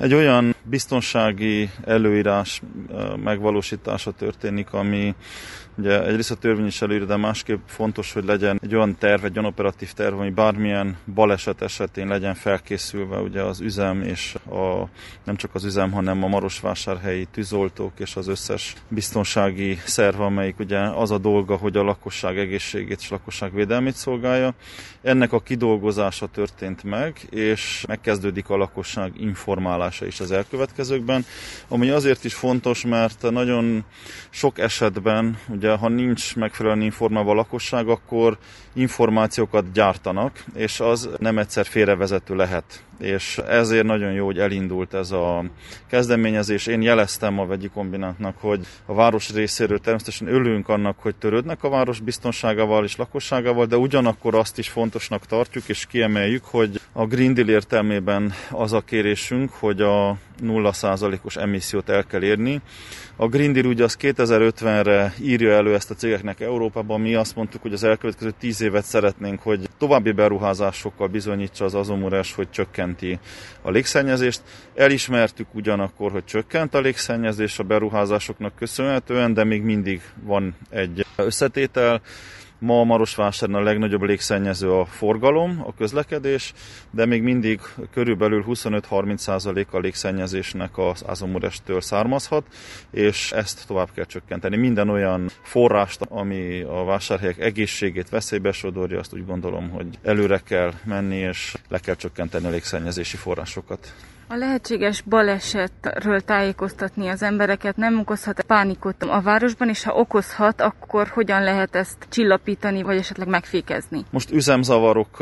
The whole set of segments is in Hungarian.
Egy olyan biztonsági előírás megvalósítása történik, ami ugye egyrészt a törvény is előírja, de másképp fontos, hogy legyen egy olyan terv, egy olyan operatív terv, ami bármilyen baleset esetén legyen felkészülve ugye az üzem, és nem csak az üzem, hanem a marosvásárhelyi tűzoltók és az összes biztonsági szerv, amelyik ugye az a dolga, hogy a lakosság egészségét és lakosság védelmét szolgálja. Ennek a kidolgozása történt meg, és megkezdődik a lakosság informálása is az elkövetkezőkben, ami azért is fontos, mert nagyon sok esetben, ugye, ha nincs megfelelően informálva a lakosság, akkor információkat gyártanak, és az nem egyszer félrevezető lehet. És ezért nagyon jó, hogy elindult ez a kezdeményezés. Én jeleztem a vegyi kombinátnak, hogy a város részéről természetesen örülünk annak, hogy törődnek a város biztonságával és lakosságával, de ugyanakkor azt is fontosnak tartjuk és kiemeljük, hogy a Green Deal értelmében az a kérésünk, hogy a 0%-os emissziót el kell érni. A Green Deal ugye az 2050-re írja elő ezt a cégeknek Európában, mi azt mondtuk, hogy az elkövetkező 10 évet szeretnénk, hogy további beruházásokkal bizonyítsa az azomures, hogy csökkenti a légszennyezést. Elismertük ugyanakkor, hogy csökkent a légszennyezés a beruházásoknak köszönhetően, de még mindig van egy összetétel. Ma Marosvásáron a legnagyobb légszennyező a forgalom, a közlekedés, de még mindig körülbelül 25-30% a légszennyezésnek az azomurestől származhat, és ezt tovább kell csökkenteni. Minden olyan forrást, ami a vásárhelyek egészségét veszélybe sodorja, azt úgy gondolom, hogy előre kell menni, és le kell csökkenteni a légszennyezési forrásokat. A lehetséges balesetről tájékoztatni az embereket nem okozhat pánikot a városban, és ha okozhat, akkor hogyan lehet ezt csillapítani, vagy esetleg megfékezni? Most üzemzavarok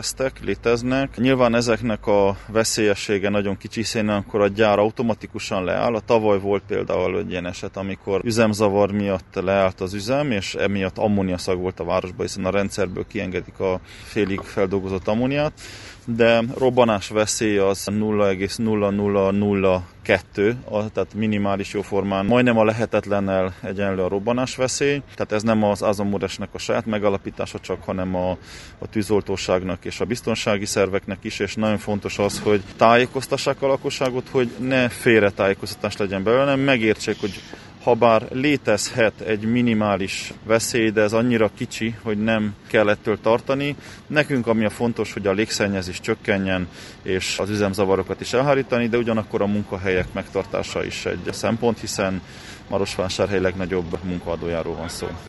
léteznek. Nyilván ezeknek a veszélyessége nagyon kicsi, hiszen akkor a gyár automatikusan leáll. A tavaly volt például egy ilyen eset, amikor üzemzavar miatt leállt az üzem, és emiatt ammóniaszag volt a városban, hiszen a rendszerből kiengedik a félig feldolgozott ammóniát. De robbanás veszély az 0,0002, tehát minimális jóformán majdnem a lehetetlennel egyenlő a robbanás veszély. Tehát ez nem az azomuresnek a saját megalapítása csak, hanem a tűzoltóságnak és a biztonsági szerveknek is, és nagyon fontos az, hogy tájékoztassák a lakosságot, hogy ne félretájékoztatás legyen belőle, hanem megértsék, hogy habár létezhet egy minimális veszély, de ez annyira kicsi, hogy nem kell ettől tartani. Nekünk ami a fontos, hogy a légszennyezés csökkenjen, és az üzemzavarokat is elhárítani, de ugyanakkor a munkahelyek megtartása is egy szempont, hiszen Marosvásárhely legnagyobb munkaadójáról van szó.